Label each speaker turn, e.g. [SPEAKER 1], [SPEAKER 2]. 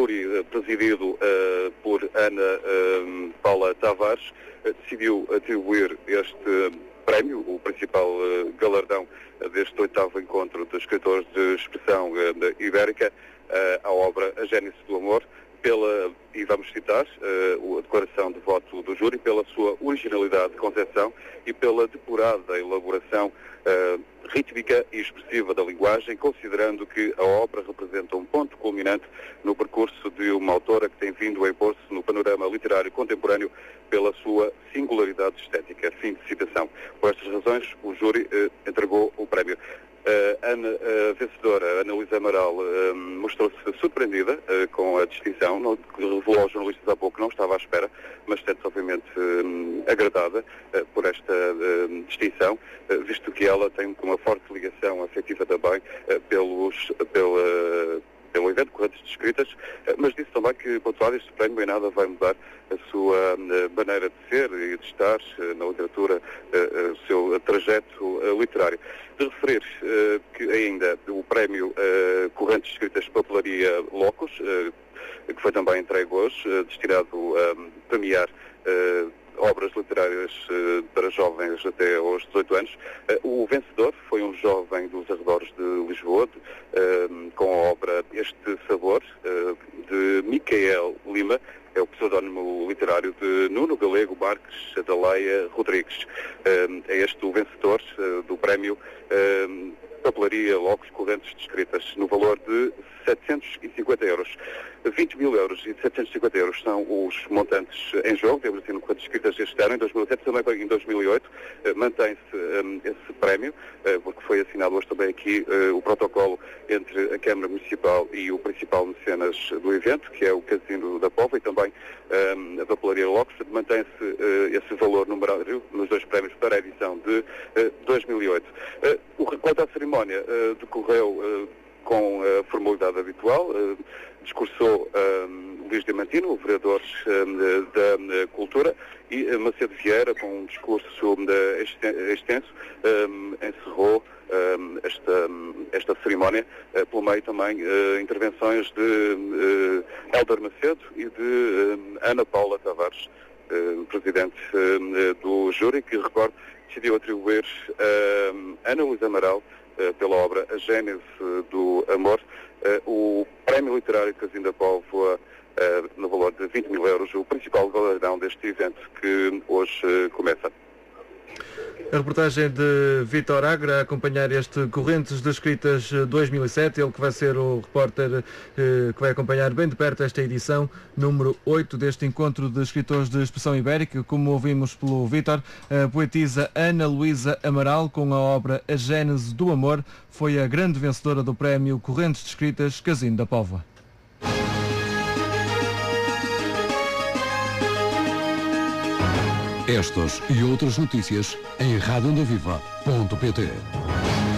[SPEAKER 1] júri presidido por Ana Paula Tavares decidiu atribuir este prémio, o principal galardão deste 8º encontro de escritores de expressão ibérica, à obra A Gênese do Amor, e vamos citar a declaração de voto do júri, pela sua originalidade de concepção e pela depurada elaboração rítmica e expressiva da linguagem, considerando que a obra representa um ponto culminante no percurso de uma autora que tem vindo a impor-se no panorama literário contemporâneo pela sua singularidade estética. Fim de citação. Por estas razões, o júri entregou o prémio. A vencedora, Ana Luísa Amaral, mostrou-se surpreendida com a distinção, revelou aos jornalistas há pouco que não estava à espera, mas sente-se obviamente agradada por esta distinção, visto que ela tem uma forte ligação afetiva também pelo evento Correntes de Escritas, mas disse também que, pontuado, este prémio em nada vai mudar a sua maneira de ser e de estar na literatura, o seu trajeto literário. De referir que ainda o prémio Correntes de Escritas Papelaria Locus, que foi também entregue hoje, destinado a premiar obras literárias para jovens até aos 18 anos. O vencedor foi um jovem dos arredores de Lisboa, com a obra Este Sabor, de Micael Lima, é o pseudónimo literário de Nuno Galego Marques da Leia Rodrigues. É este o vencedor do prémio Papelaria Locus Correntes de Escritas, no valor de 750 euros. 20 mil euros e 750 euros são os montantes em jogo, temos assim no Correntes de Escritas este ano, em 2007, também em 2008, mantém-se esse prémio, porque foi assinado hoje também aqui o protocolo entre a Câmara Municipal e o principal mecenas do evento, que é o Casino da Póvoa, e também a Papelaria Locus. Mantém-se esse valor numerário nos dois prémios para a edição de 2008. Quanto à cerimónia, decorreu com a formalidade habitual. Discursou Luís Diamantino, o vereador da Cultura, e Macedo Vieira, com um discurso extenso, encerrou esta cerimónia, pelo meio também intervenções de Hélder Macedo e de Ana Paula Tavares, presidente do júri, que, recordo, decidiu atribuir a Ana Luísa Amaral, pela obra A Gênese do Amor, o prémio literário de Casino da Póvoa, no valor de 20 mil euros, o principal galardão deste evento que hoje começa.
[SPEAKER 2] A reportagem de Vítor Agra a acompanhar este Correntes de Escritas 2007, ele que vai ser o repórter que vai acompanhar bem de perto esta edição número 8 deste encontro de escritores de expressão ibérica. Como ouvimos pelo Vítor, a poetisa Ana Luísa Amaral, com a obra A Gênese do Amor, foi a grande vencedora do prémio Correntes de Escritas Casino da Póvoa.
[SPEAKER 3] Estas e outras notícias em radioondaviva.pt.